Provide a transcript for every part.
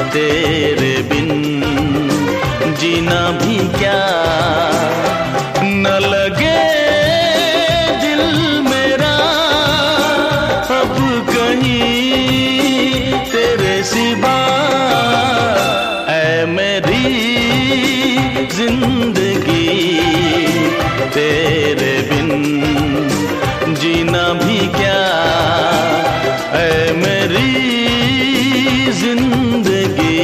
तेरे बिन जीना भी क्या, न लगे दिल मेरा अब कहीं तेरे सिवा। ऐ मेरी जिंदगी तेरे बिन जीना भी क्या, ऐ मेरी जिंदगी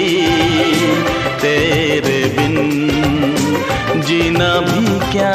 तेरे बिन जीना भी क्या।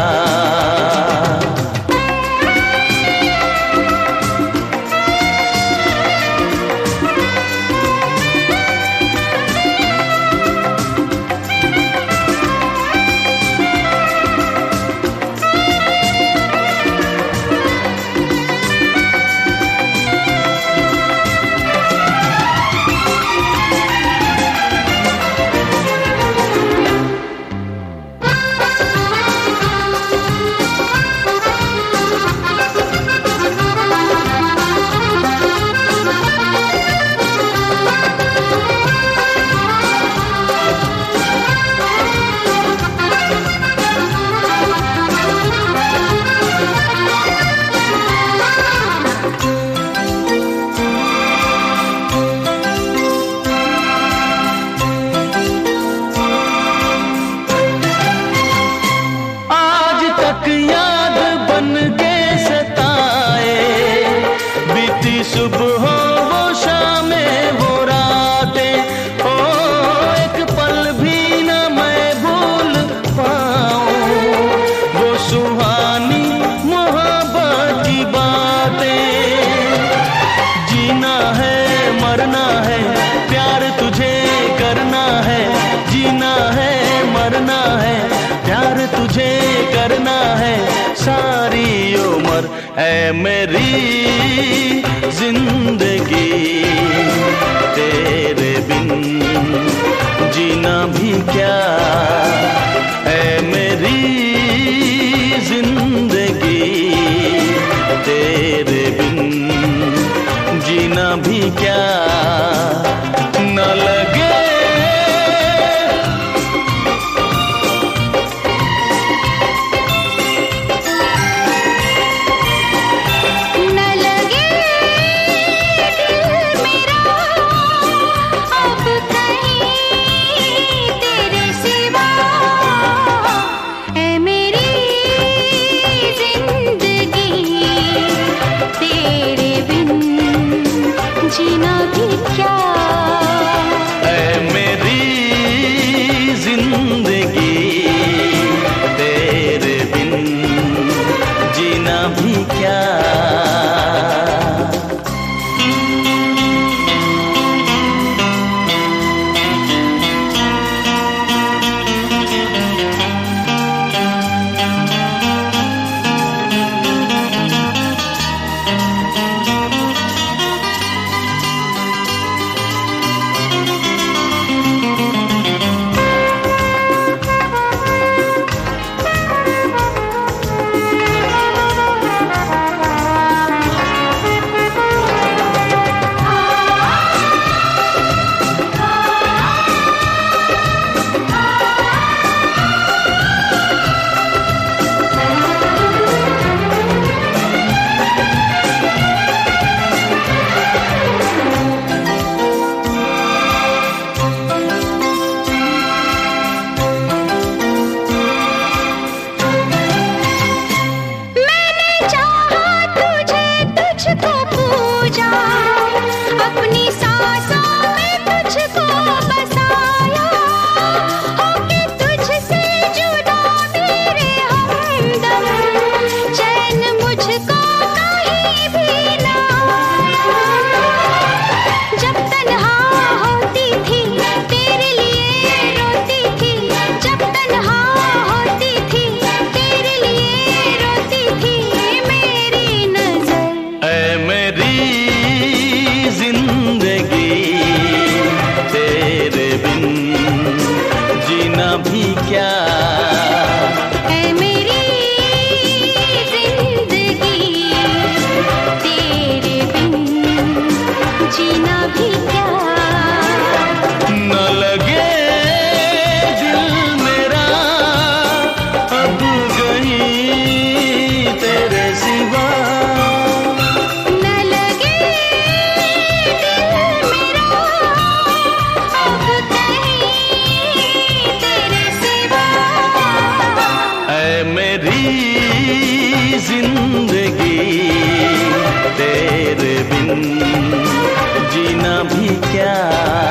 याद बन के सताए, बीती सुबह वो शामें वो रातें, ओ एक पल भी न मैं भूल पाऊं वो सुहानी मोहब्बत की बातें। जीना है मरना है प्यार तुझे करना है, जीना है मरना है प्यार तुझे करना है सारी उम्र। ऐ मेरी जिंदगी तेरे बिन जीना भी क्या, ऐ मेरी जिंदगी तेरे बिन जीना भी क्या, न लगे जीना भी क्या, ऐ मेरी जिंदगी तेरे बिन जीना भी क्या। अपनी सांसों में तुझको बसाया, होके तुझसे जुदा मेरे हमदम, चैन मुझको कहीं भी ना आया। जब तन्हा होती थी तेरे लिए रोती थी, जब तन्हा होती थी तेरे लिए रोती थी मेरी नजर। ऐ मेरी जिंदगी तेरे बिन जीना भी क्या, ऐ मेरी जिंदगी तेरे बिन जीना भी क्या, क्या।